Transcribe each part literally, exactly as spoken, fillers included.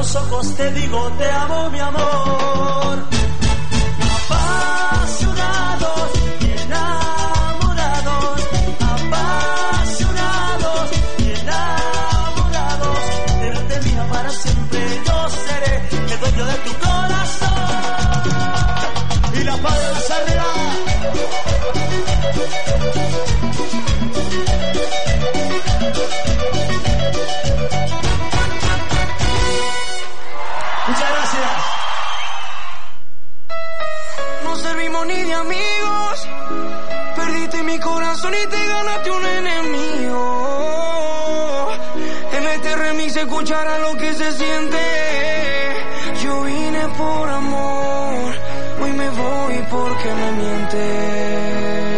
los ojos te digo te amo, mi amor. Apasionados y enamorados, apasionados y enamorados, de mía para siempre yo seré el dueño de tu corazón. Y la falsa real. Muchas gracias. No servimos ni de amigos, perdiste mi corazón y te ganaste un enemigo. En este remix se escuchará lo que se siente. Yo vine por amor, hoy me voy porque me miente.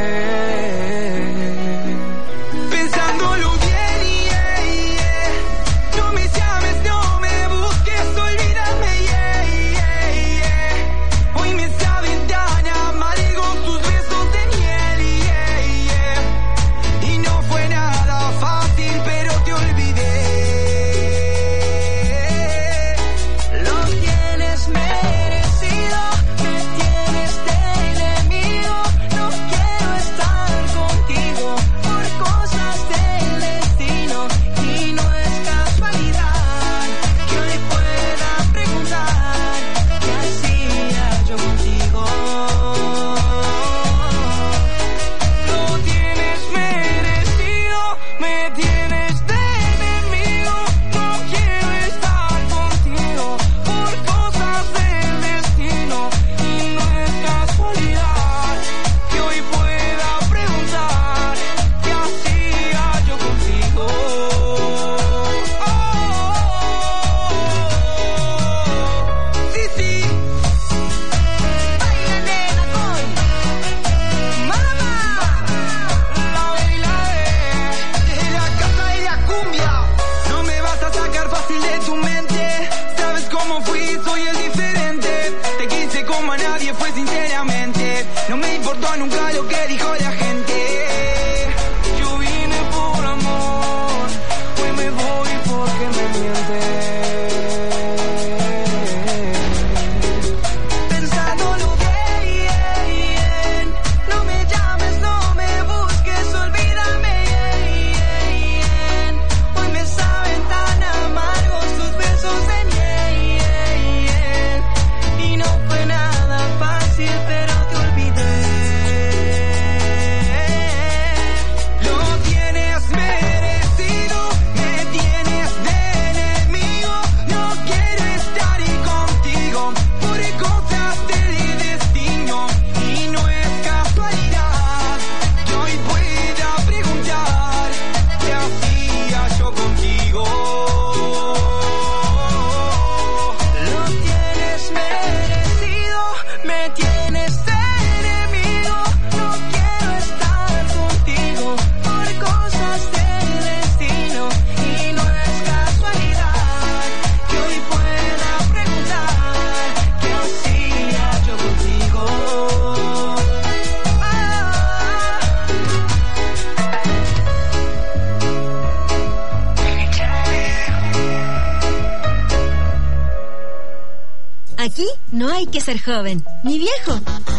Aquí no hay que ser joven, ni viejo,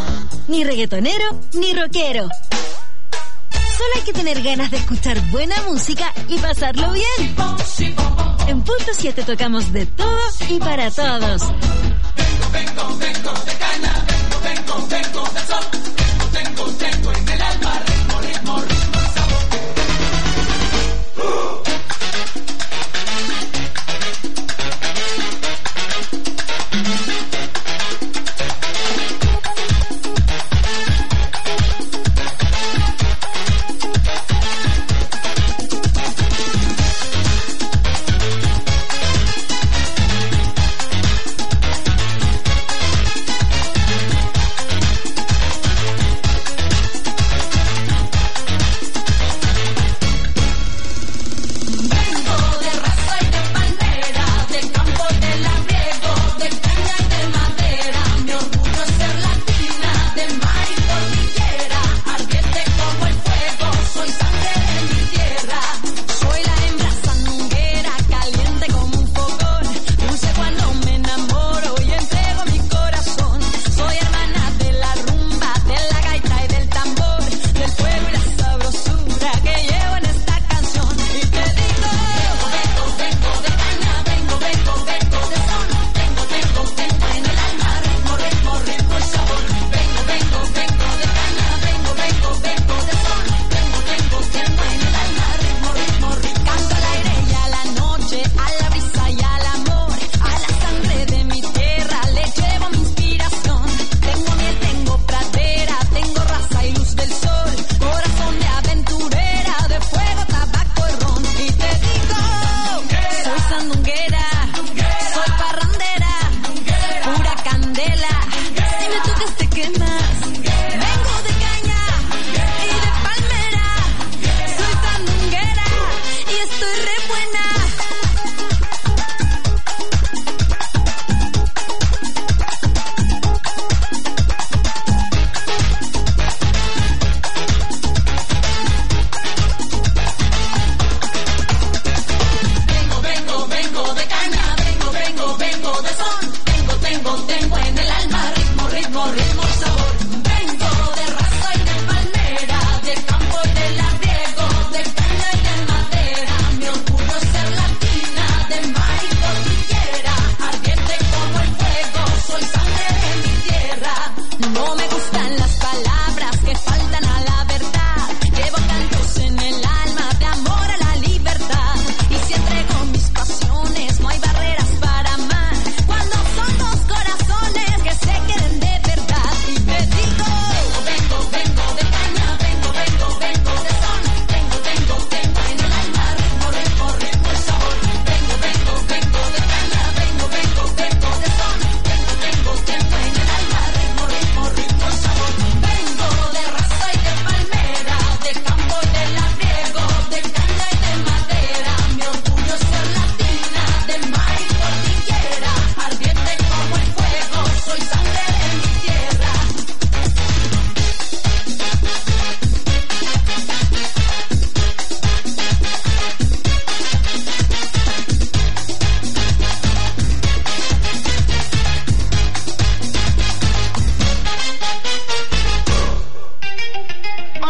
ni reggaetonero, ni rockero. Solo hay que tener ganas de escuchar buena música y pasarlo bien. En Punto siete tocamos de todo y para todos. Vengo, vengo, vengo de cana, vengo, vengo, vengo de sol. Tengo, tengo, tengo en el alma ritmo, ritmo, ritmo, sabor. Uh.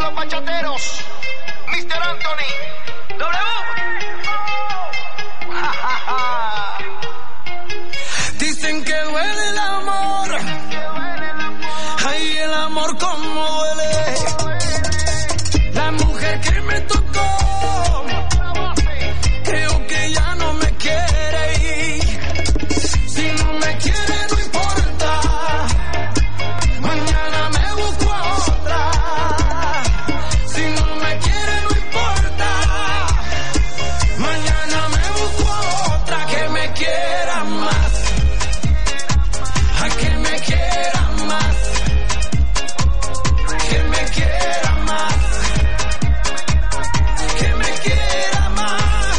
los bachateros. mister Anthony. W. Dicen que duele el amor. Ay, el amor como duele. La mujer que me tocó, creo que ya no me quiere ir. Si no me quiere no importa, mañana me busco a otra. Si no me quiere no importa, mañana me busco a otra que me quiera más, a que me quiera más, que me quiera más, que me quiera más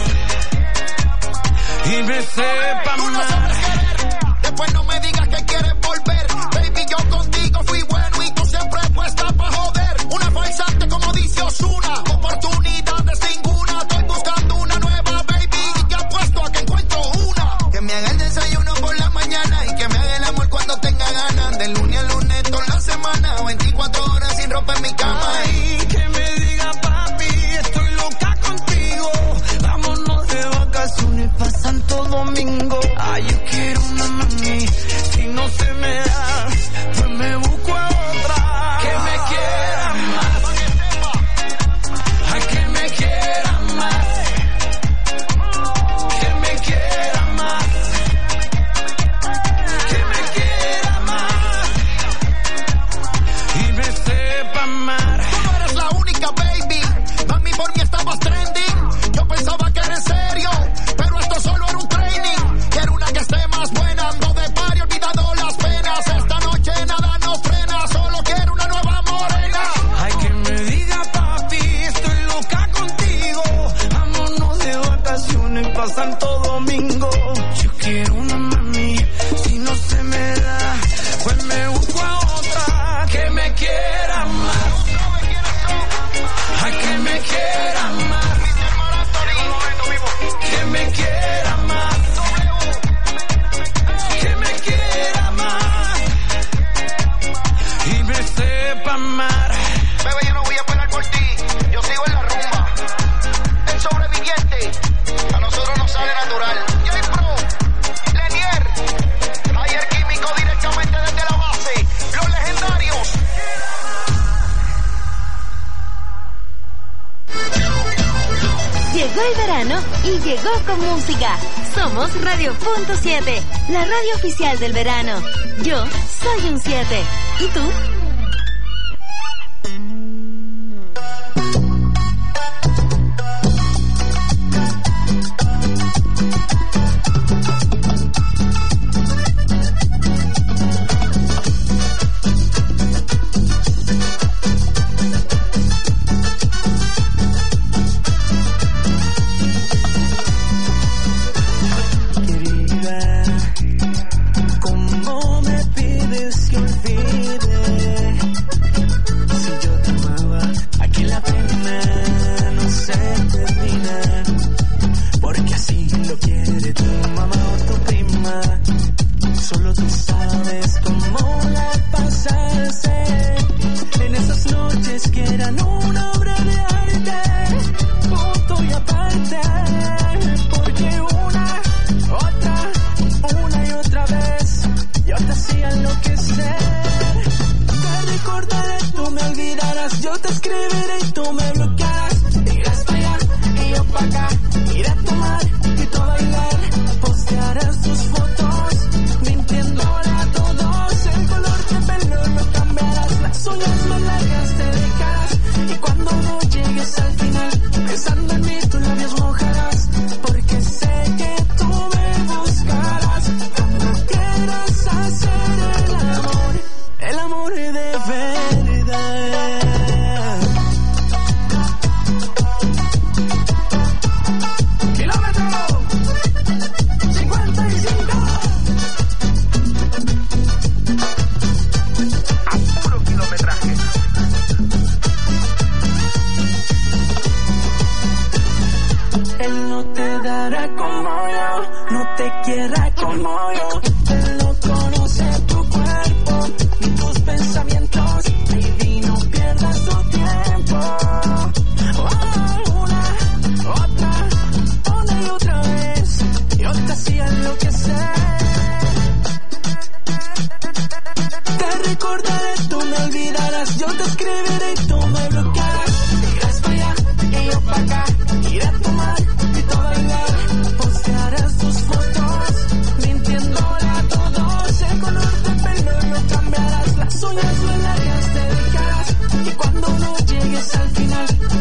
y me sepa más. Después no me digas que quieres volver. Baby, yo contigo fui bueno y tú siempre puesta pa' joder. Una falsante como dice Ozuna, oportunidades ninguna. Estoy buscando una nueva, baby, y te apuesto a que encuentro una. Que me haga el desayuno por la mañana y que me haga el amor cuando tenga ganas. De lunes a lunes toda la semana, veinticuatro horas sin ropa en mi cama. Ay, que me diga papi, estoy loca contigo. Vámonos de vacaciones pa' Santo Domingo. Ay, yo quiero una mami, si no se me da, pues me busco a otra. Que me quiera más, a que me quiera más, que me quiera más, que me quiera más y me sepa amar. Tú no eres la única, baby. Mami, por mí estabas trending. Yo pensaba que era en serio, pero esto solo era un training. Quiero una que esté más buena, ando de party, olvidado las penas. Esta noche nada nos frena, solo quiero una nueva morena. Ay, que me diga papi, estoy loca contigo. Vámonos de vacaciones pa' Santo Domingo. Yo quiero una mami, si no se me da, pues me busco a otra que me quiera más, a que me quiera más, que me quiera más, que me quiera más y me sepa amar. Bebé, yo no voy a esperar por ti, yo sigo en la rumba. El sobreviviente, a nosotros nos sale natural. J-Pro, Lenier, Ayer Químico directamente desde la base. Los legendarios. Llegó el verano y llegó con música. Somos Radio Punto siete, la radio oficial del verano. Yo soy un siete. ¿Y tú? Querida, ¿cómo me pides que olvide? Si yo te amaba, aquí la pena no se termina. Porque así lo quiere tu mamá o tu prima. Solo tú sabes cómo la pasaste en esas noches que eran una obra de arte, punto y aparte. Porque una, otra, una y otra vez yo te hacía enloquecer. Te recordaré, tú me olvidarás, yo te escribiré y tú me bloquearás. Irás para allá y yo para acá, iré a tomar y tú a bailar. Postearás tus fotos mintiéndole a todos. El color de pelo lo cambiarás, las uñas más largas te dejarás. Y cuando no llegues al final, pensando en mí tus labios mojarás. Porque sé que tú me buscarás cuando quieras hacer el amor, el amor de verdad. Kilómetro cincuenta y cinco. A puro kilometraje.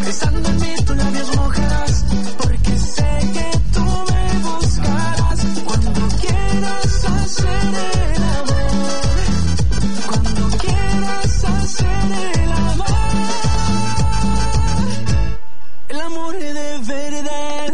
Pensando en mí, tus labios mojarás, porque sé que tú me buscarás. Cuando quieras hacer el amor, cuando quieras hacer el amor, el amor es de verdad.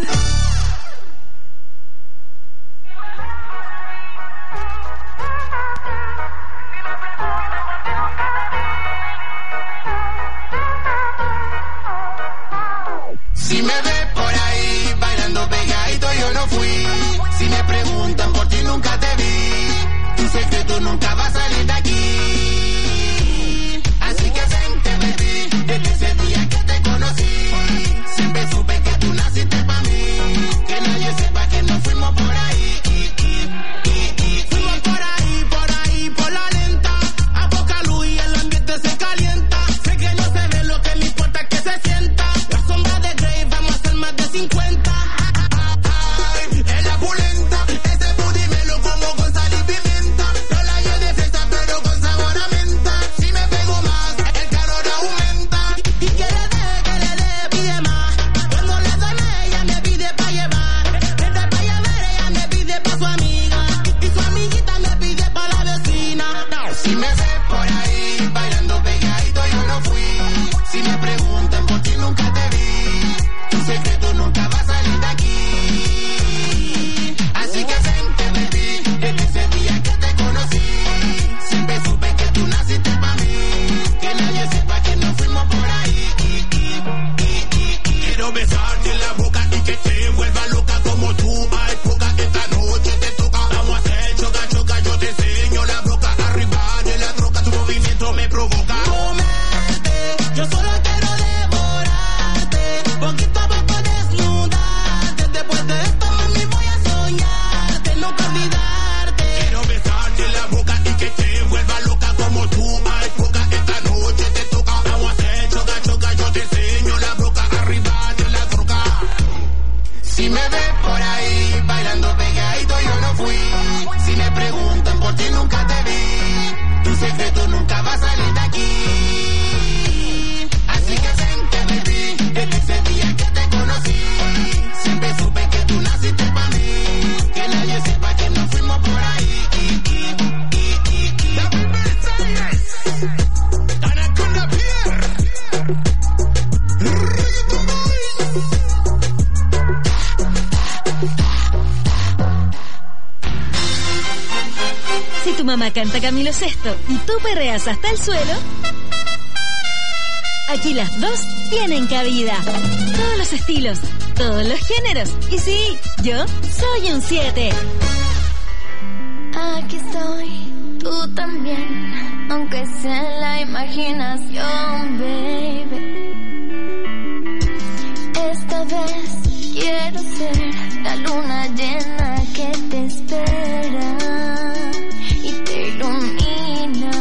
Si me ves por ahí bailando pegadito, yo no fui. Si me preguntan por ti, nunca te vi. Tu secreto nunca va a salir de aquí. Así que vente, baby, desde ese día que te conocí. Siempre supe que tú naciste para mí. Que nadie sepa que nos fuimos por ahí. Fuimos por ahí, por ahí, por la lenta. A poca luz y el ambiente se calienta. Sé que no se ve, lo que me importa es que se sienta. La sombra de Grey, vamos a hacer más de cincuenta. Ay, en la pulenta, ese booty me lo como con sal y pimienta. No la llevo de fresa, pero con sabor a menta. Si me pego más, el calor aumenta. Y que le dé, que le dé, pide más. Cuando le doy, ella me pide pa' llevar. Desde pa' llevar, ella me pide pa' su amiga. Y su amiguita me pide pa' la vecina. Si me ves por ahí bailando pegadito, yo no fui. Si me preguntan por ti, nunca te vi. Tu secreto nunca va a salir de aquí. Así que vente, baby, desde ese día que te conocí. Siempre supe que tú naciste para mí. Que nadie sepa que nos fuimos por ahí. Quiero besarte en la boca y que te vuelva loca como tú. Hay poca, esta noche te toca. Vamos a hacer choca, choca, yo te enseño la boca. Arriba de la troca, tu movimiento me provoca. Comerte, yo solo quiero devorarte. Poquito a poco desnudarte. Después de esto, mami, voy a soñarte, nunca olvidarte. Quiero besarte en la boca y que te vuelva loca como tú. Hay poca, esta noche te toca. Vamos a hacer choca, choca, yo te enseño la boca. Arriba de la troca. Si me ves por ahí bailando pegadito, yo no fui. Si me preguntan por ti, nunca te vi. Tu secreto nunca va a salir de aquí. Así que vente, baby, desde ese día que te conocí. Siempre supe que tú naciste para mí. Que nadie sepa que nos fuimos por ahí. Anaconda Pierre. Reggaeton Boys. Si tu mamá canta Camilo Sesto y tú perreas hasta el suelo, aquí las dos tienen cabida. Todos los estilos, todos los géneros. Y sí, yo soy un siete. Aquí estoy, tú también, aunque sea en la imaginación, baby. Esta vez quiero ser la luna llena que te espera y te ilumina.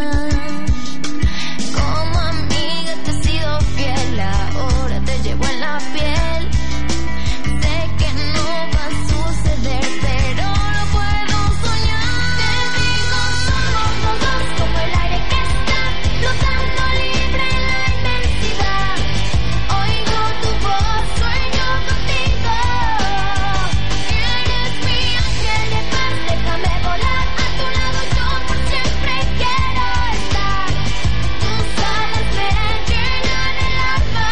Como amiga te he sido fiel, ahora te llevo en la piel. Sé que no va a suceder, pero lo puedo soñar. Te digo, somos los dos como el aire que está flotando libre en la inmensidad. Oigo tu voz, sueño contigo. Eres mi ángel de paz, déjame volar a tu lado, yo por siempre quiero estar. Tus alas me llenan el alma.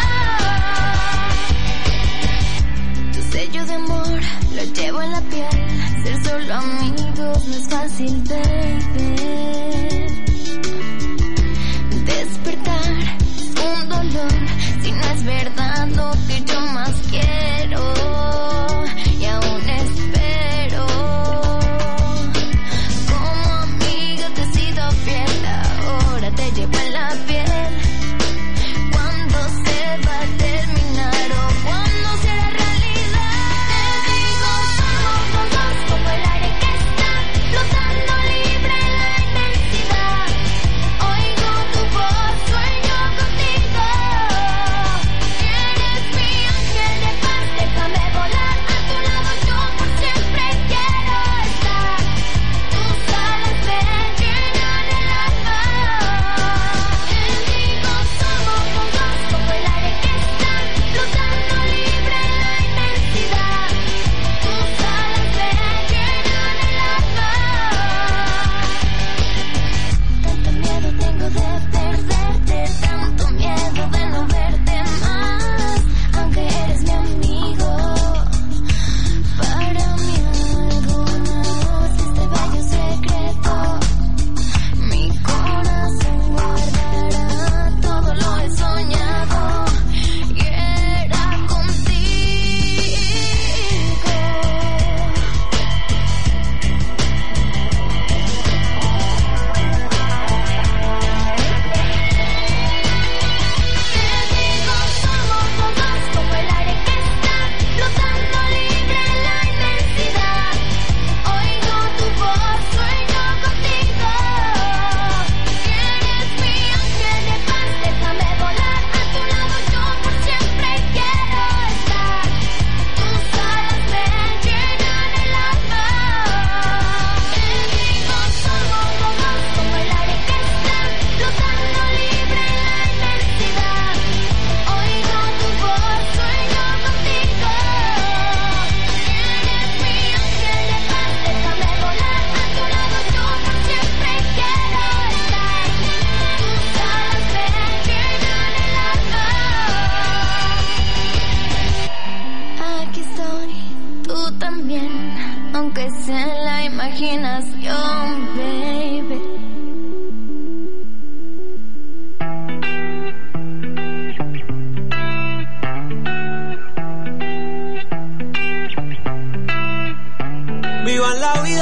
Tu sello de amor lo llevo en la piel. Ser solo amigos no es fácil de ver. Despertar un dolor si no es verdad lo que yo más quiero. Y aún espero. Como amiga te he sido fiel, ahora te llevo en la piel. Cuando se va a terminar o cuando será realidad. Te digo, somos los dos como el aire que está flotando libre en la inmensidad. Oigo tu voz, sueño contigo. Eres mi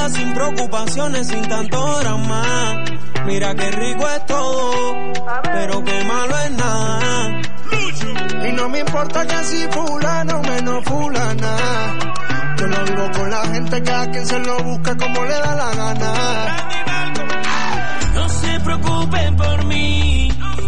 vida sin preocupaciones, sin tanto drama. Mira qué rico es todo, pero qué malo es nada. Y no me importa que si fulano menos fulana. Yo no vivo con la gente que a quien se lo busca como le da la gana. No se preocupen por mí,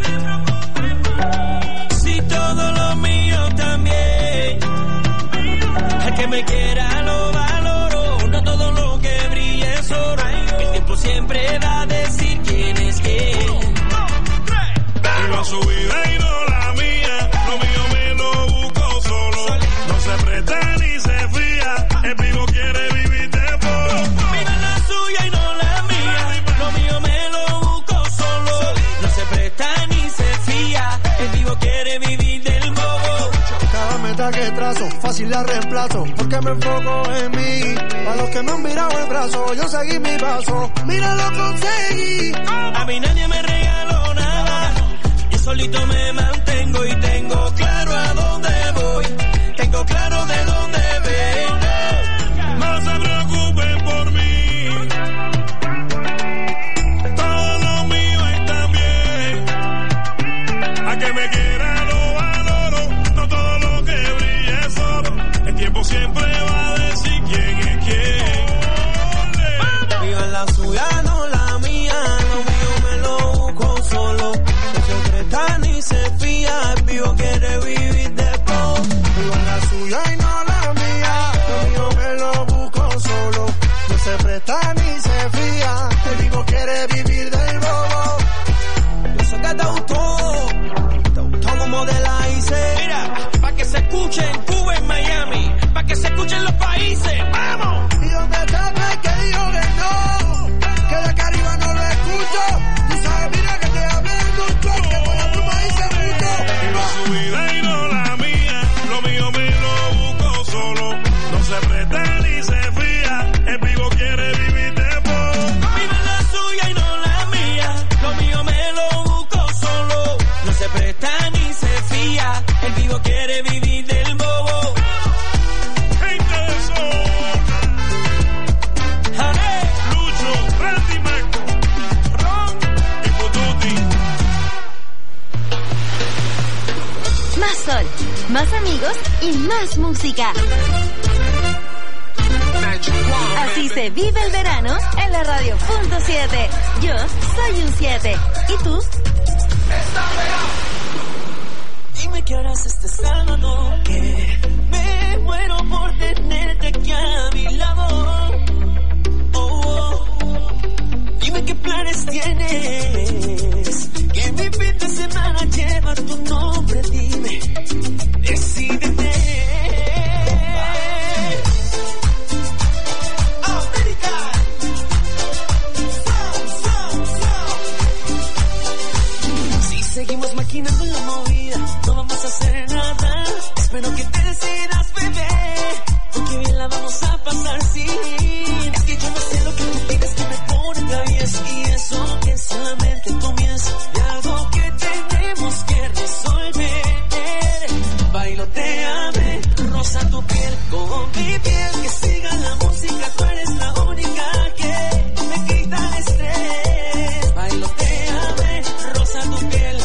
si todo lo mío también. El que me quiera lo valoro, no todo lo que brille es oro. El tiempo siempre va a decir quién es quién. Viva su vida y no la mía, lo mío me lo busco solo. No se presta ni se fía, el vivo quiere vivir de poco. Viva la suya y no la mía, lo mío me lo busco solo. No se presta ni se fía, el vivo quiere vivir del bobo. Cada meta que trazo, fácil la reemplazo, porque me enfoco en mí. A los que me han mirado el brazo, yo seguí mi paso, mira lo conseguí. A mí nadie me regaló nada, yo solito me mantengo y tengo claro a dónde voy, tengo claro de dónde vengo. No se preocupen por mí, todo lo mío está bien. A que me quiera lo valoro, no todo lo que brilla es oro. El tiempo siempre va a decir quién es quién. Viva la suya, no la mía, lo mío me lo busco solo. No se presta ni se fía, el vivo quiere vivir de poco. Viva la suya y no la mía, lo mío me lo busco solo. No se presta ni se fía, el vivo quiere vivir del bobo. Yo sé que te gustó, te gustó como te la hice. Mira, pa' que se escuche en Cuba, en Miami, pa' que se escuchen los países, ¡vamos! Y donde está el que dijo que no, que de acá arriba no lo escucho. Tú sabes, mira que te hablé mucho, que por la pluma hice mucho. Viva su vida y no la mía, lo mío me lo busco solo. No se presta ni se fía, el vivo quiere vivir de poco. Viva la suya y no la mía, lo mío me lo busco solo. No se presta ni se fía, el vivo quiere vivir del bobo. Gente de zona, ¡Ale! Lucho, Randy Marco, ¡Ron! y Pututi. Más sol, más amigos y más música. Así se vive el verano en la radio punto siete. Yo soy un siete. ¿Y tú? Dime qué harás este sábado, que me muero por tenerte aquí a mi lado. Oh, oh. Dime qué planes tienes, que mi fin de semana lleva tu nombre. Dime, decídete. Seguimos maquinando la movida, no vamos a hacer nada. Espero que te decidas, bebé, porque bien la vamos a pasar, sí. Es que yo no sé lo que tú pides que me pone travies, y eso que solamente comienza de algo que tenemos que resolver. Bailoteame, rosa tu piel con mi piel, que siga la música, tú eres la única que me quita el estrés. Bailoteame, rosa tu piel.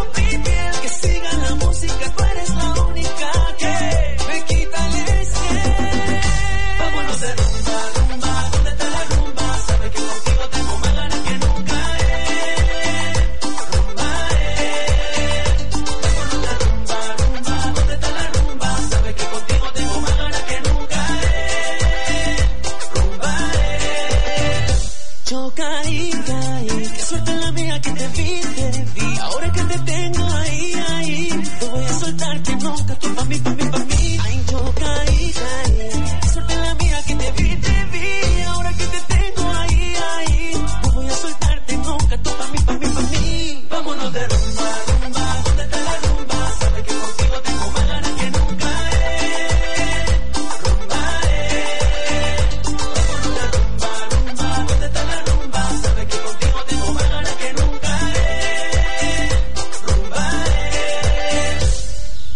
Tú eres la única que me quita el estrés. Vámonos de rumba, rumba, ¿dónde está la rumba? Sabes que contigo tengo más ganas que nunca, eh. Rumba, eh. Vámonos de rumba, rumba, ¿dónde está la rumba? Sabes que contigo tengo más ganas que nunca, eh. Rumba, eh. Yo caí, caí, qué suerte la mía que te vi, te vi. Ahora que te tengo ahí, ahí, te voy a soltar.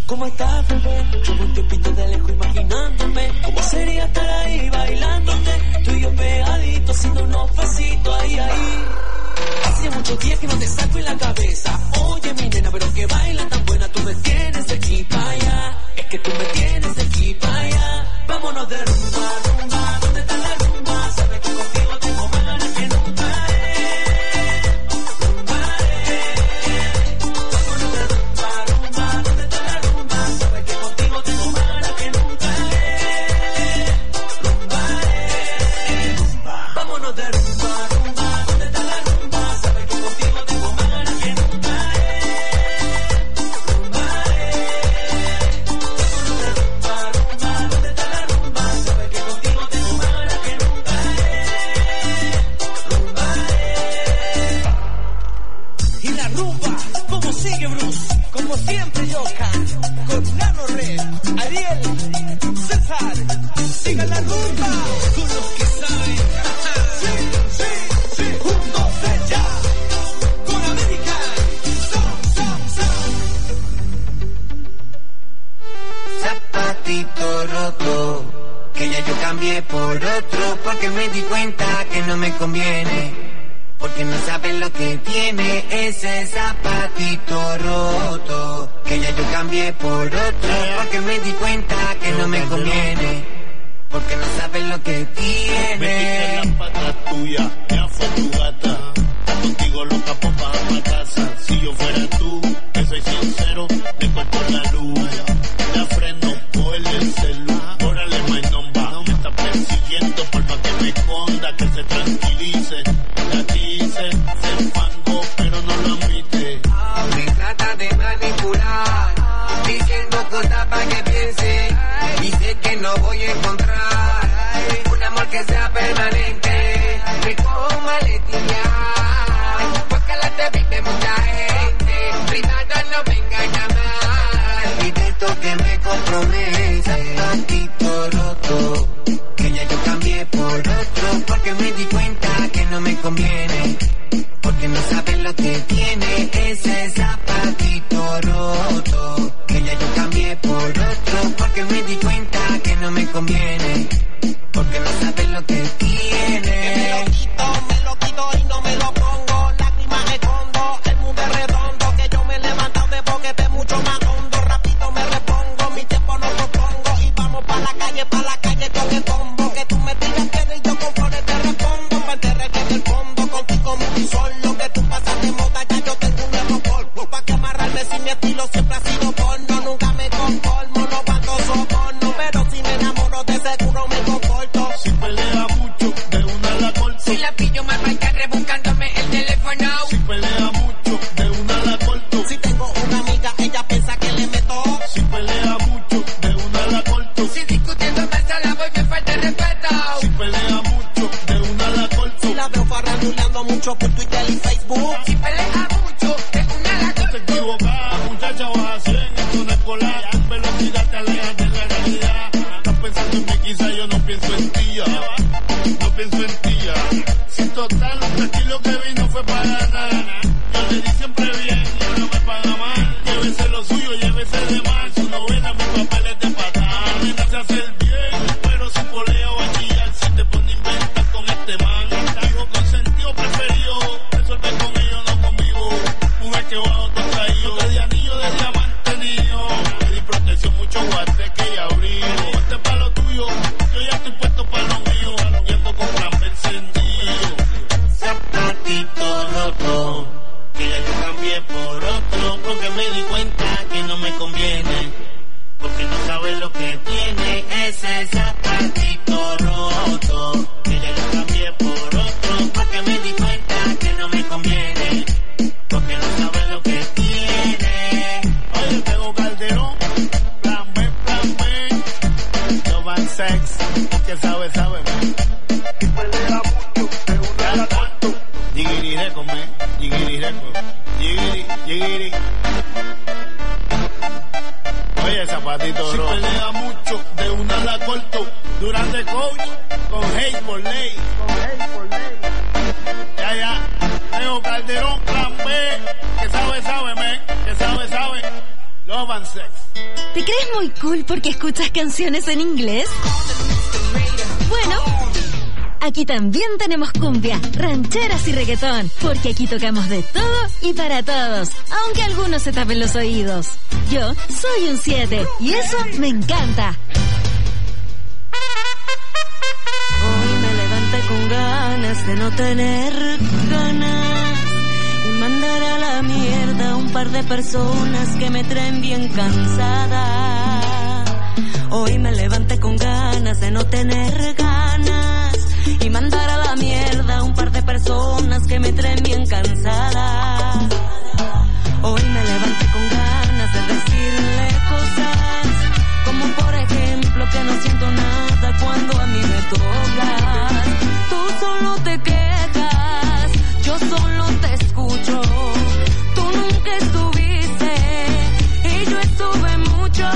¿Cómo estás, bebé? Llevo un tiempito de lejos imaginándome cómo sería estar ahí bailándote, tú y yo pegaditos haciendo unos pasitos ahí, ahí. Hace muchos días que no te saco en la cabeza. Oye, mi nena, pero que baila tan buena, tú me tienes de aquí para allá. Es que tú me tienes de aquí para allá. Vámonos de rumba, rumba, ¿dónde está la rumba? Sabes que contigo tengo más ganas que nunca. Como siempre, Yoka, con Nano Red, Ariel, César, sigan la rumba, con los que saben, sí, sí, sí, juntos ya, con América, son, son, son. Zapatito roto, que ya yo cambié por otro, porque me di cuenta que no me conviene. Porque no saben lo que tiene ese zapatito roto. Que ya yo cambié por otro. Porque me di cuenta que no me conviene. Porque no saben lo que tiene. Me quité la pata tuya, ya fue tu gata. Contigo loca por bajar pa' casa. Si yo fuera tú, que soy sincero, me corto la luz. La freno, cogerle el celu. Órale, my number. Me está persiguiendo por más que me esconda, que se tranquilice. Se fango, pero no lo admite. Me trata de manipular, diciendo cosas para que piense. Dice que no voy a encontrar un amor que sea permanente. Me cojo maletilla, porque la te vive mucha gente. Privada no venga a llamar. Y de esto que me compromete, zapatito roto. Que ya yo cambié por otro, porque me di cuenta que no me conviene. Porque no saben lo que tiene ese zapatito roto. Que ya yo cambié por otro, porque me di cuenta que no me conviene. Porque no saben lo que tiene. Me lo quito, me lo quito y no me lo pongo. Lágrimas escondo, el mundo es redondo. Que yo me he levantado de boquete mucho más hondo. Rápido me repongo, mi tiempo no lo pongo. Y vamos pa' la calle, pa' la calle con el combo. Que tú me tiras piedra y yo con flores te respondo. Pa' enterrar en el fondo, contigo muy solo. Que tú pasas de moda, ya yo tengo un nuevo polvo. Pa' que amarrarme si mi estilo siempre ha sido porno. Nunca me conformo, no cuando soborno. Pero si me enamoro de seguro me comporto. Si pelea mucho, de una la corto. Si la pillo mal va a estar rebuscándome el teléfono. Si pelea mucho, de una la corto. Si tengo una amiga, ella piensa que le meto. Si pelea mucho, de una la corto. Si discutiendo me la voy, me falta el respeto. Si pelea mucho, de una la corto. Si la veo farranduleando mucho por Twitter y Facebook. Si pelea mucho, de una la corto. Te equivocas, muchacha, vas a cien en zona escolar. Velocidad te alejas de la realidad. Estás pensando en mí, quizá yo no pienso en ti ya. No pienso en ti ya. Si total, aquí lo que vino fue para nada. Yo le di siempre bien y ahora me paga mal. Llévese lo suyo, llévese de mal. Su novela, mis papeles de patada. Me nace hacer bien, pero si polea o a chillar, si te pone a inventar con este man. Hijo consentido preferido, resuelve con ellos, no conmigo. Mujer que bajo te traído, de anillo de diamante niño. Le di protección, mucho guateque y abrigo. Este pa' lo tuyo, yo ya estoy puesto pa' lo mío. Y ando con plan encendido. Zapatito roto, que ya yo cambié por otro, porque me di cuenta que no me conviene. Porque no sabes lo que tiene ese zapatito roto. Que ya yo cambié por otro, porque me di cuenta que no me conviene. Porque no sabes lo que tiene. Oye, tengo Calderón, plan B, plan B. No van sex, que sabe, sabe, man. Y pelea mucho, de una la corto. Yigiri reco, man. Yigiri reco. Yigiri, yigiri. Oye, zapatito rojo. Si pelea mucho, de una la corto. Durante coach, con hate por ley. Con hate por ley. Ya, ya. Tengo Calderón, plan B. Que sabe, sabe, man. Que sabe, sabe. Love and Sex. ¿Te crees muy cool porque escuchas canciones en inglés? Bueno, aquí también tenemos cumbia, rancheras y reggaetón, porque aquí tocamos de todo y para todos, aunque algunos se tapen los oídos. Yo soy un siete y eso me encanta. Hoy me levanté con ganas de no tener ganas y mandar a la mierda un par de personas que me traen bien cansada. Hoy me levanté con ganas de no tener ganas y mandar a la mierda un par de personas que me traen bien cansada. Hoy me levanté con ganas de decirle cosas como por ejemplo que no siento nada cuando a mí me tocas. Tú solo te quejas, yo solo te escucho. Tú nunca estuviste y yo estuve mucho.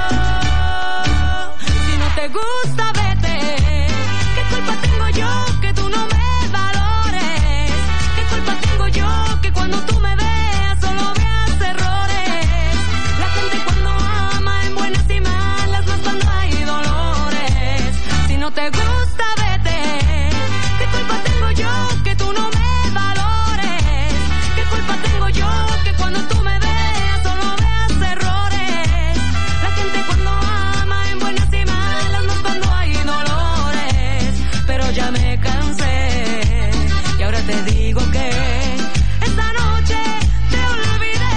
Si no te gusta, vete. ¿Qué culpa tengo yo que tú no me valores? ¿Qué culpa tengo yo que cuando tú me veas solo veas errores? La gente cuando ama en buenas y malas, más cuando hay dolores. Si no te gusta, vete. ¿Qué culpa tengo yo que tú no me valores? ¿Qué culpa tengo yo que cuando tú me veas solo veas errores? La gente cuando ama en buenas y malas, más cuando hay dolores. Pero ya me cansé y ahora te digo que esta noche te olvidé.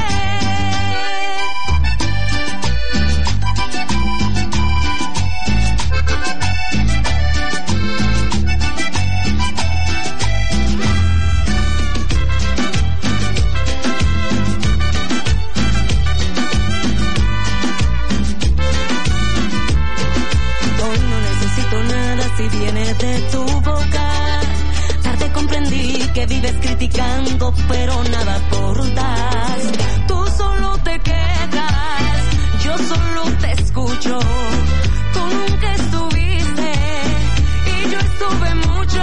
Hoy no necesito nada si viene de tu boca. Tarde comprendí que vives criticando, pero nada aportas. Tú solo te quedas, yo solo te escucho. Tú nunca estuviste y yo estuve mucho.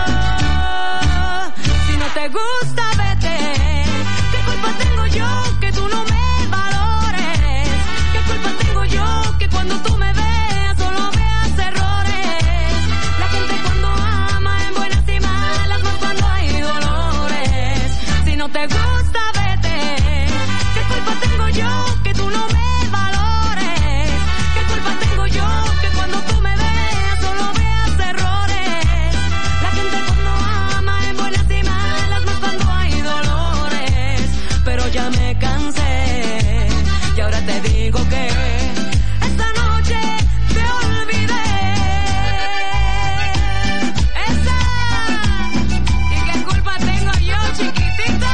Si no te gusta, vete. ¿Qué culpa tengo yo que tú no me valores? ¿Qué culpa tengo yo que cuando tú me veas solo veas errores? La gente cuando ama en buenas y malas, más cuando hay dolores. Si no te gusta, vete. ¿Qué culpa tengo yo que tú no me valores? ¿Qué culpa tengo yo que cuando tú me veas solo veas errores? La gente cuando ama en buenas y malas, más cuando hay dolores. Pero ya me cansé y ahora te digo que esta noche te olvidé. Esa. ¿Y qué culpa tengo yo, chiquitita?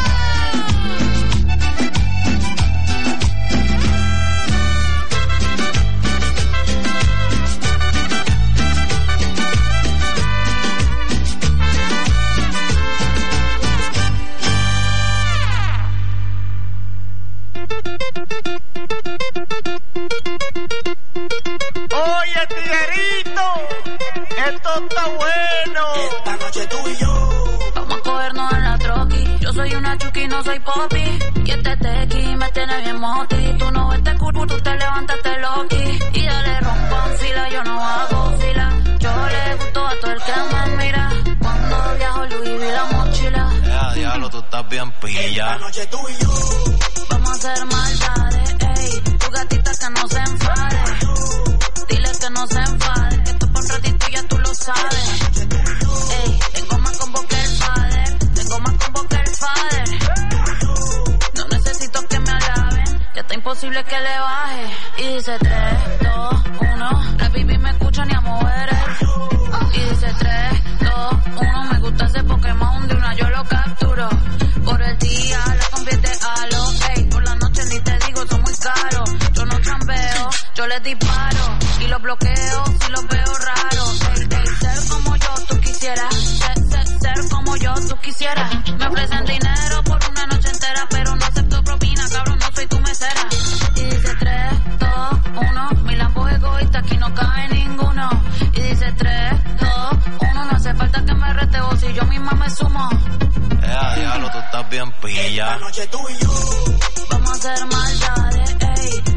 Oye, tiguerito, esto está bueno. Esta noche tú y yo. Vamos a cogernos en la troqui. Yo soy una chuki, no soy popi. Y este tequi me tiene bien moti. Tú no ves este curvo, tú te levantas, te loqui. Y dale rompan fila, yo no hago fila. Yo le gusto a todo el que me mira. Cuando viajo Louis vi la mochila. Ya, diablo, tú estás bien pilla. Esta noche tú y yo. Vamos a hacer maldades, ey. Tu gatita que no se enfade. Dile que no se enfade. Que esto por un ratito ya tú lo sabes. Ey, tengo más combo que el father. Tengo más combo que el father. No necesito que me alaben. Ya está imposible que le baje. Y dice tres, dos, uno. La baby me escucha ni a mover. Y dice tres, dos, uno. Me gusta ese Pokémon de una yo lo capturo. Por el día la convierte a lo. Ey, por la noche ni te digo, son muy caros. Yo no chambeo, yo les disparo. Y los bloqueo si los veo raros. Ey, ey, ser como yo tú quisieras. Ser, ser, ser como yo tú quisieras. Me ofrecen dinero por una noche entera, pero no acepto propina, cabrón, no soy tu mesera. Y dice tres, dos, uno. Mi lambo egoísta, aquí no cabe ninguno. Y dice tres, dos, uno. No hace falta que me reteo si yo misma me sumo. Ya, diablo, tú estás bien pilla. Esta noche tú y yo. Vamos a hacer maldades, ey.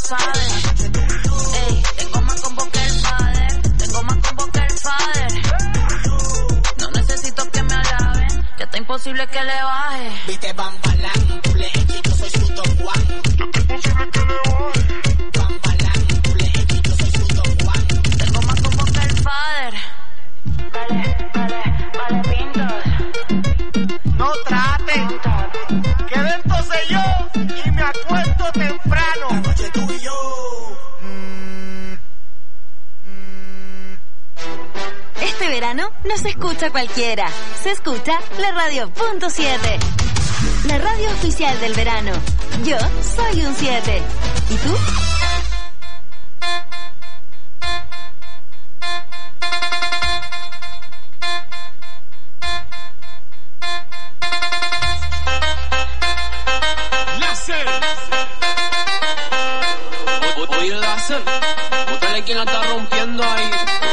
sabes. Ey, tengo más combo que el padre, tengo más combo que el padre. No necesito que me alaben, ya está imposible que le baje. Viste Bambalán, doble X, yo soy su Don Juan. Bambalán, doble X, yo soy su Don Juan. Tengo más combo que el padre. Vale, vale, vale, pintos. No traten, que dentro sé yo y me acuesto temprano. Anoche tú y yo. Este verano no se escucha cualquiera, se escucha la radio punto siete. La radio oficial del verano. Yo soy un siete. ¿Y tú? Oye, Láser, búscale quien la está rompiendo ahí.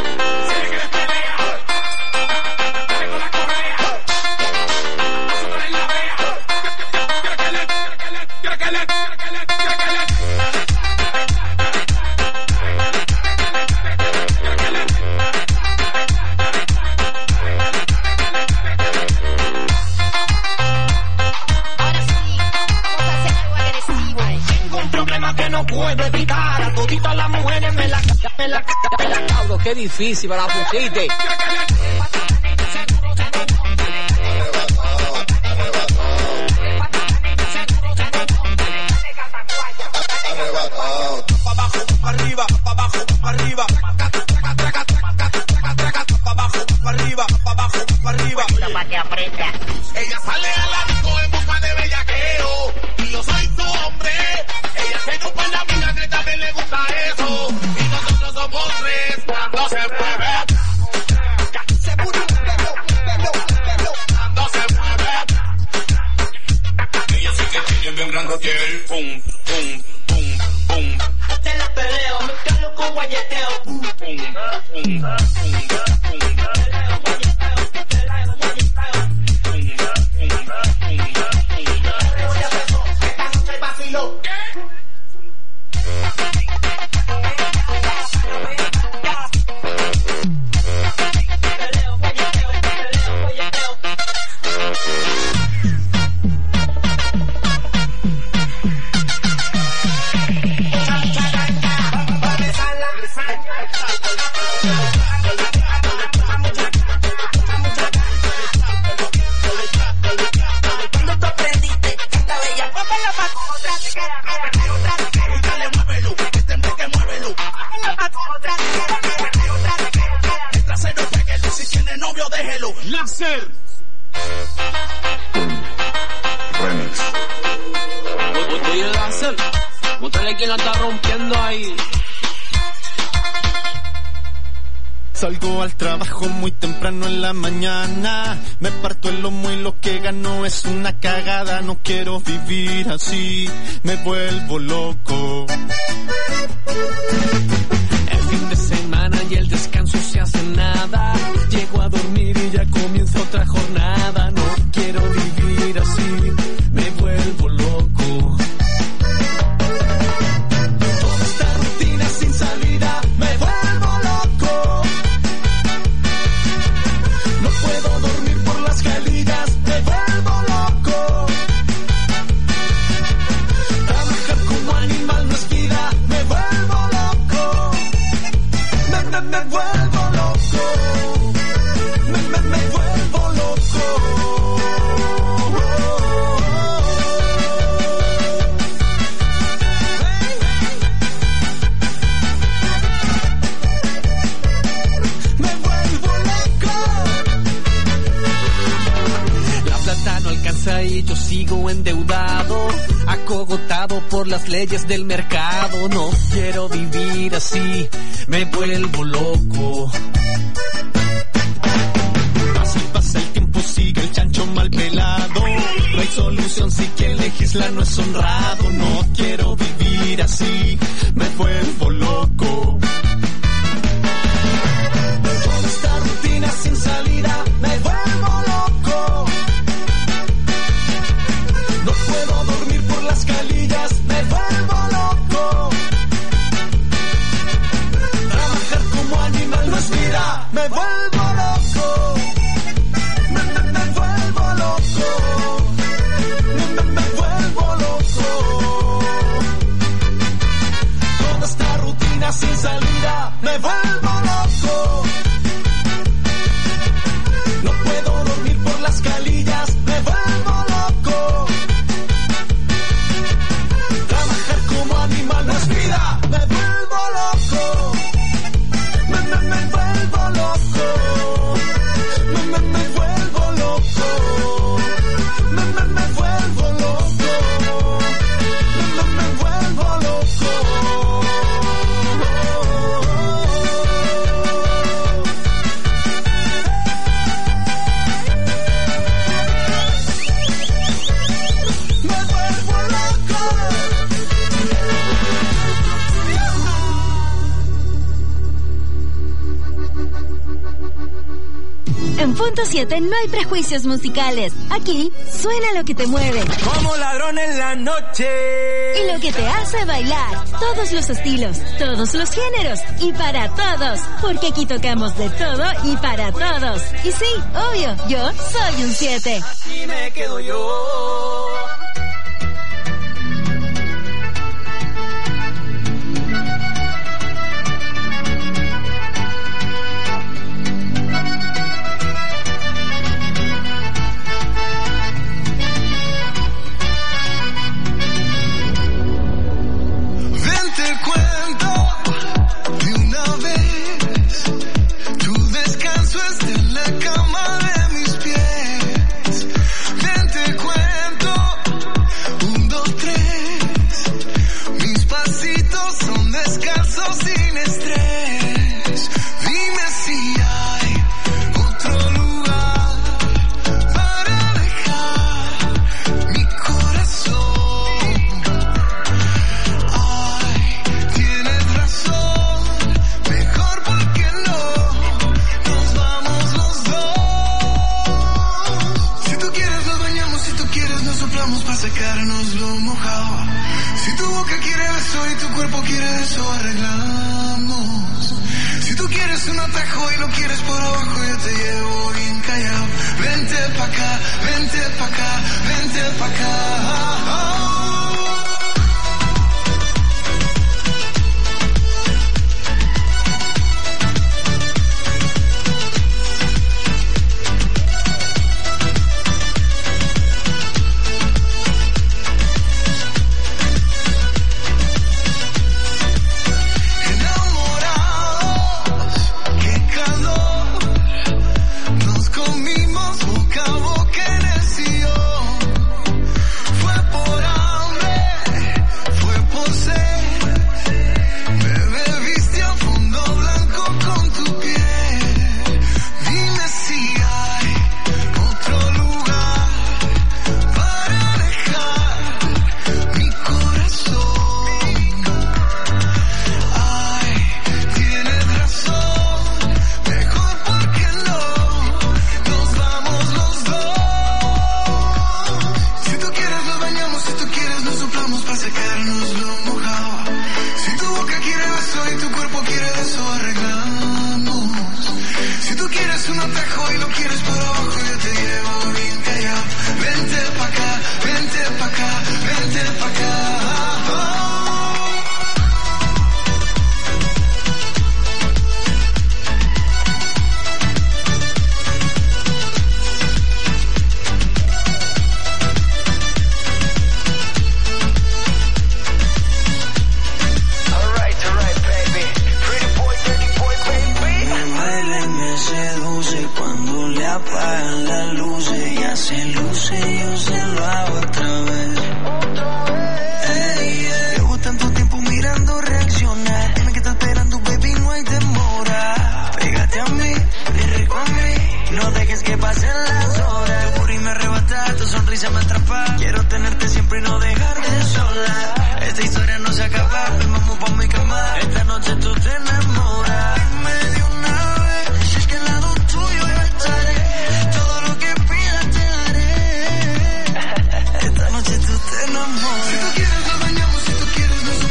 Qué difícil para la pusiste. Arriba, abajo, arriba. Abajo, arriba, abajo, arriba. Para que aprenda. Ella sale a la disco en busca de bellaqueo y yo soy su hombre. Ella se ocupa en la vida que también le gusta eso y nosotros somos tres cuando se mueve. Cuando se mueve. Ella sí que tiene bien grande piel. Pum, pum, pum, pum. Te la peleo, me calo con guayeteo. Pum, pum, pum, pum. Láser. Remix. Oye, Láser, búscale quien la está rompiendo ahí. Salgo al trabajo muy temprano en la mañana, me parto el lomo y lo que gano es una cagada. No quiero vivir así, me vuelvo loco. El fin de semana y el descanso se hace nada. Llego a dormir y ya comienza otra jornada. No quiero vivir así, me vuelvo loco. Toda esta rutina sin salida, me vuelvo loco. No puedo dormir por las calillas, me vuelvo loco. Trabajar como animal no es vida, me vuelvo loco. Me, me, me vuelvo loco. Me, me, me vuelvo loco. Me vuelvo loco. La plata no alcanza y yo sigo endeudado, acogotado por las leyes del mercado. No quiero vivir así, me vuelvo loco. Pasa y pasa el tiempo, sigue el chancho mal pelado. No hay solución si quien legisla no es honrado. No quiero vivir así, me vuelvo loco. Toda esta rutina sin salida, me vuelvo loco. No puedo dormir por las calillas, me vuelvo loco. me vuelvo loco. Me, me, me vuelvo loco. Me, me, me vuelvo loco. Toda esta rutina sin salida me vuelvo loco. No puedo dormir por las calillas, me vuelvo loco. Trabajar como animal no es vida, me vuelvo loco. Me, me, me vuelvo loco. Me, me, me vuelvo loco. Me, me, me vuelvo loco. Me, me, me vuelvo loco. En Punto siete no hay prejuicios musicales. Aquí suena lo que te mueve. Como ladrón en la noche. Y lo que te hace bailar. Todos los estilos, todos los géneros. Y para todos. Porque aquí tocamos de todo y para todos. Y sí, obvio, yo soy un siete. Aquí me quedo yo.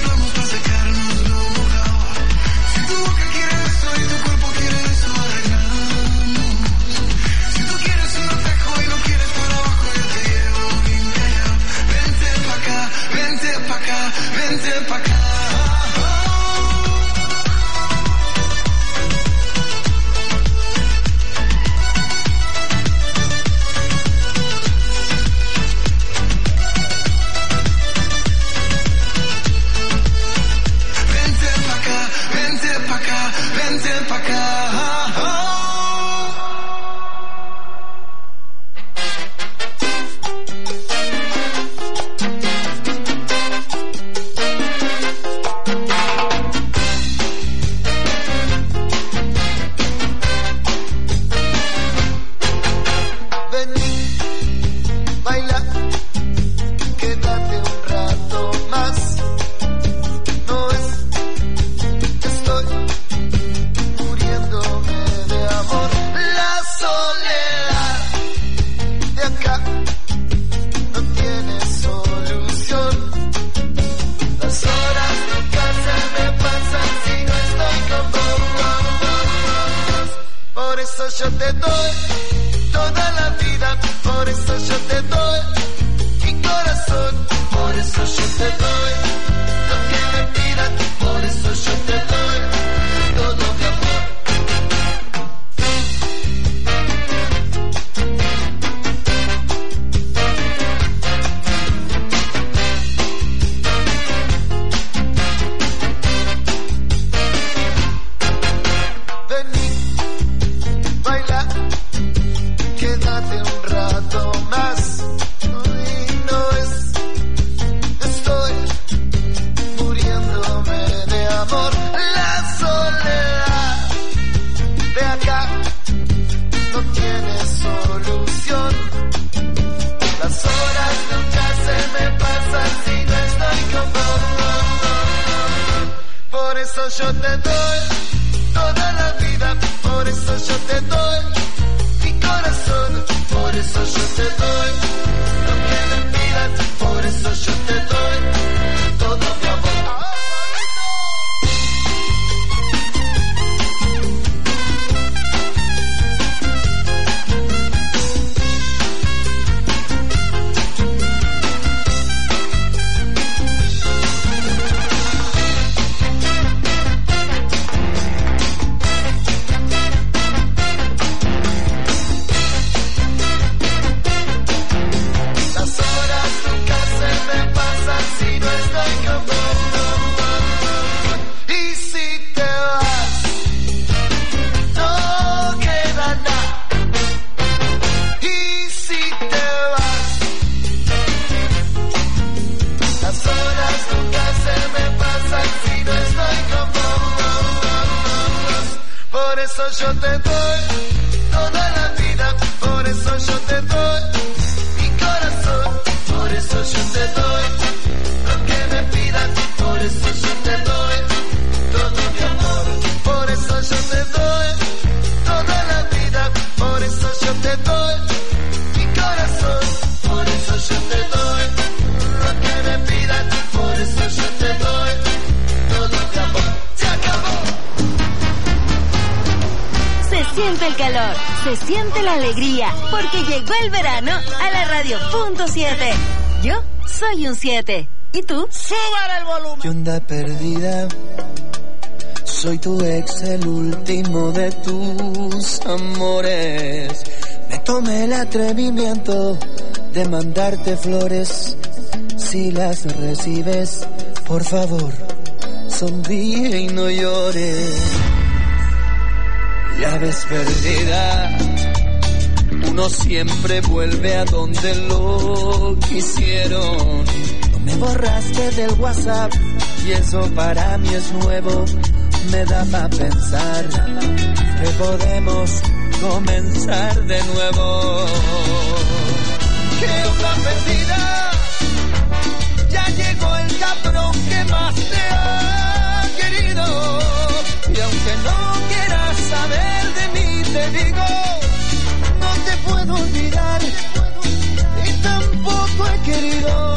Arreglamos. Si tu boca quiere eso y tu cuerpo quiere eso, arreglamos. doy toda la vida, por eso yo te doy mi corazón, por eso yo te doy lo que me pidas, por eso yo te doy todo mi amor. Quédate un rato más. Uy, no es, estoy muriéndome de amor. La soledad de acá no tiene solución. Las horas nunca se me pasan si no estoy con vos. Por eso yo te doy toda la vida, por eso yo te doy corazón, por eso yo te doy lo que me pidas, por eso yo te doy todo mi amor. Por eso yo te doy toda la vida, por eso yo te doy mi corazón, por eso yo te doy lo que me pidas, por eso yo te doy todo mi amor, por eso yo te doy toda la vida, por eso yo te doy mi corazón, por eso yo te doy lo que me pidas, por eso yo te doy todo mi amor. Se acabó. Se siente el calor, se siente la alegría, porque llegó el verano a la radio punto siete. Yo soy un siete. ¿Y tú? ¡Súbale el volumen! ¿Qué onda perdida? Soy tu ex, el último de tus amores. Me tomé el atrevimiento de mandarte flores. Si las recibes, por favor, sonríe y no llores. Ya ves perdida, uno siempre vuelve a donde lo quisieron. No me borraste del WhatsApp y eso para mí es nuevo. Me da pa' pensar que podemos comenzar de nuevo. ¿Qué onda perdida? Ya llegó el cabrón que más te ha querido. Y aunque no quieras saber de mí, te digo, no te puedo olvidar y tampoco he querido.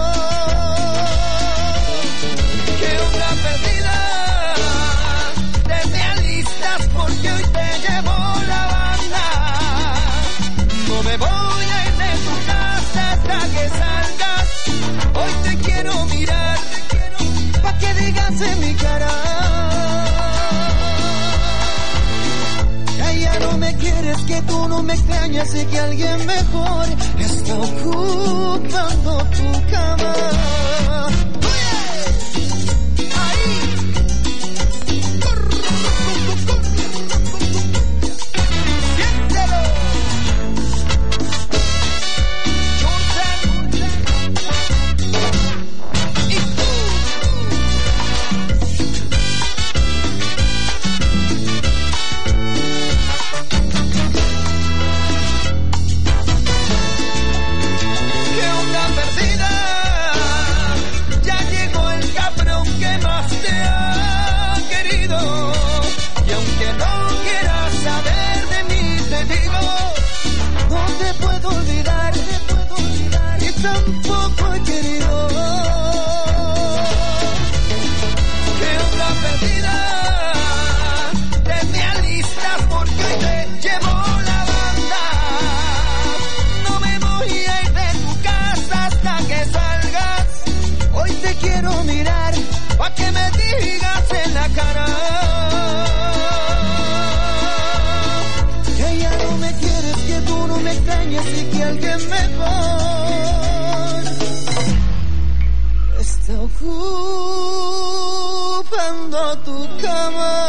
¿Qué onda perdida? Te me alistas porque hoy te llevo la banda. No me voy a ir de tu casa hasta que salgas. Hoy te quiero mirar pa' que digas en mi cara. Ya no me quieres, que tú no me extrañas y que alguien mejor está ocupando tu cama. Tampoco he querido. ¿Qué onda perdida? Te me alistas porque hoy te llevo ocupando tu cama.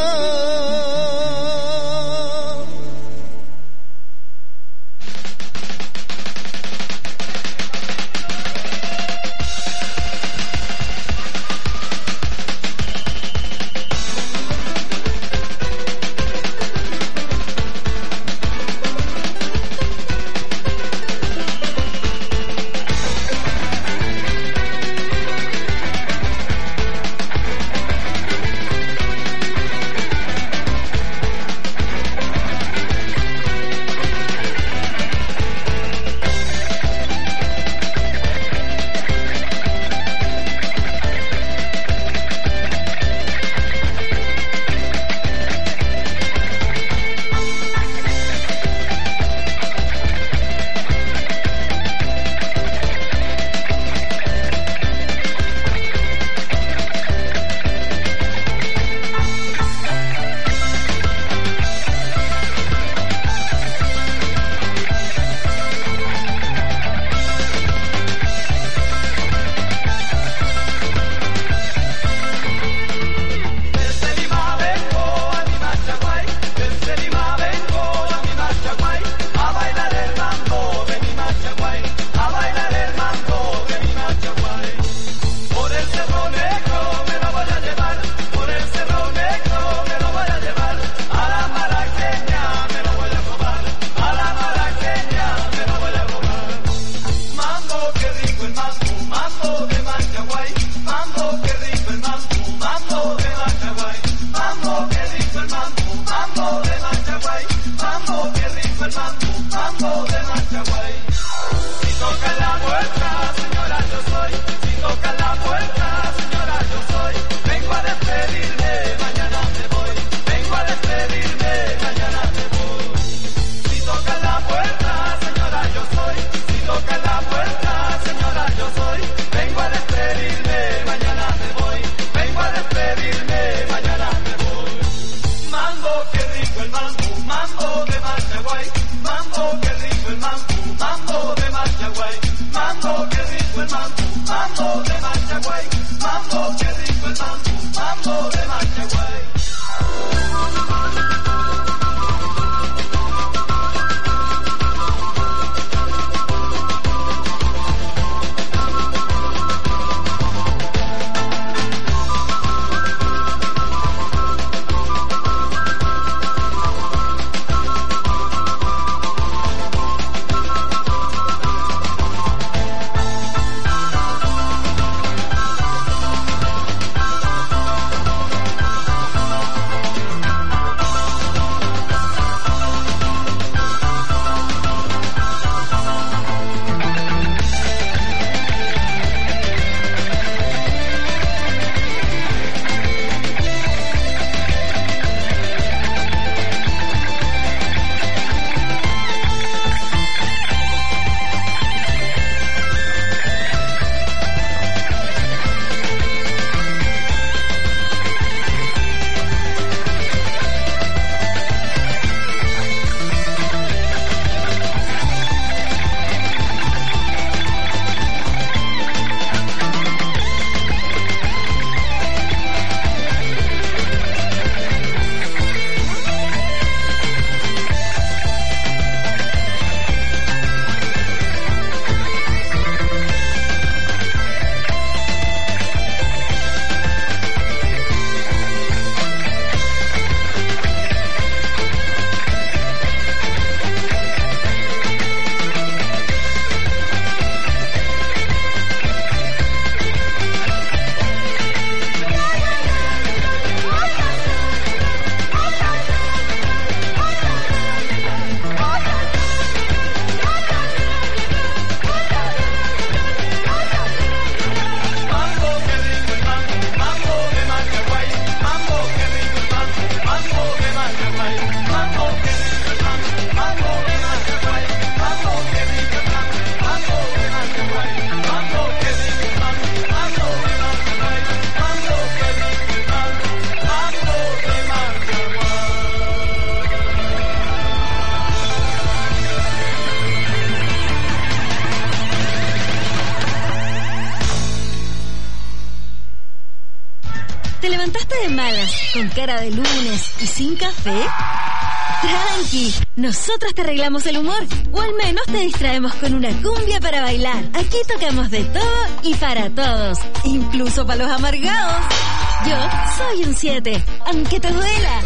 ¿Te levantaste de malas, con cara de lunes y sin café? Tranqui, nosotros te arreglamos el humor, o al menos te distraemos con una cumbia para bailar. Aquí tocamos de todo y para todos, incluso para los amargados. Yo soy un siete, aunque te duela.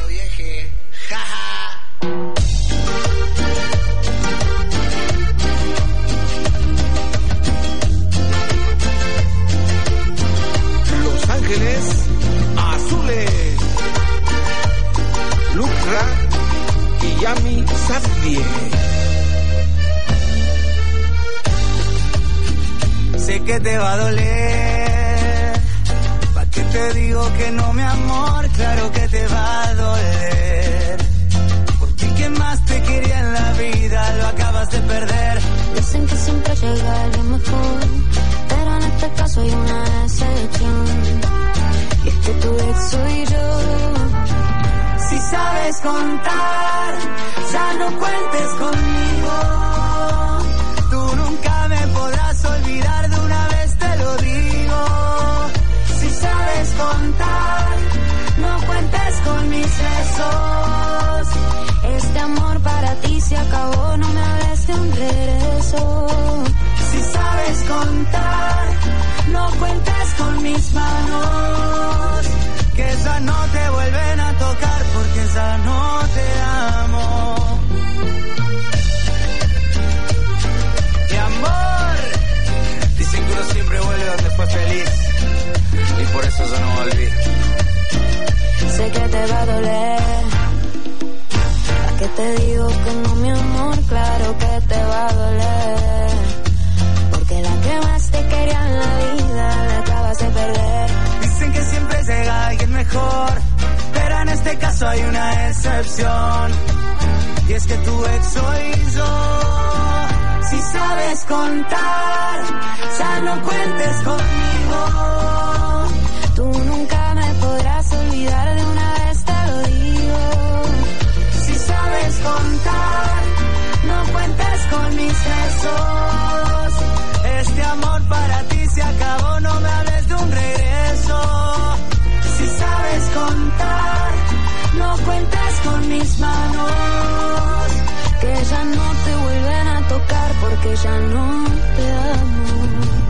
Los Ángeles Azules. Lucra y Yami Sadie. Sé que te va a doler. ¿Pa' qué te digo que no, mi amor? Claro que te va a doler. Porque el que más te quería en la vida lo acabas de perder. Dicen que siempre llega alguien mejor, pero en este caso hay una excepción. Y es que tu ex soy yo. Si sabes contar, ya no cuentes conmigo. Tú nunca me podrás olvidar, de una vez te lo digo. Si sabes contar, no cuentes con mis besos. Este amor para ti se acabó, no me hables de un regreso. Si sabes contar, no cuentes con mis manos, que ya no te vuelven a tocar porque ya no te amo. Mi amor, dicen que uno siempre vuelve donde fue feliz, y por eso yo no volví. Sé que te va a doler. ¿A qué te digo que no, mi amor? Claro que te va a doler. Porque la que más te quería en la vida la acabas de perder. Dicen que siempre llega alguien mejor, pero en este caso hay una excepción. Y es que tu ex soy yo. Si sabes contar, ya no cuentes conmigo. Tú nunca me podrás olvidar, de una vez te lo digo. Si sabes contar, no cuentes con mis besos. Este amor para ti se acabó, no me hables de un regreso. Si sabes contar, no cuentes con mis manos, que ya no te vuelven a tocar porque ya no te amo.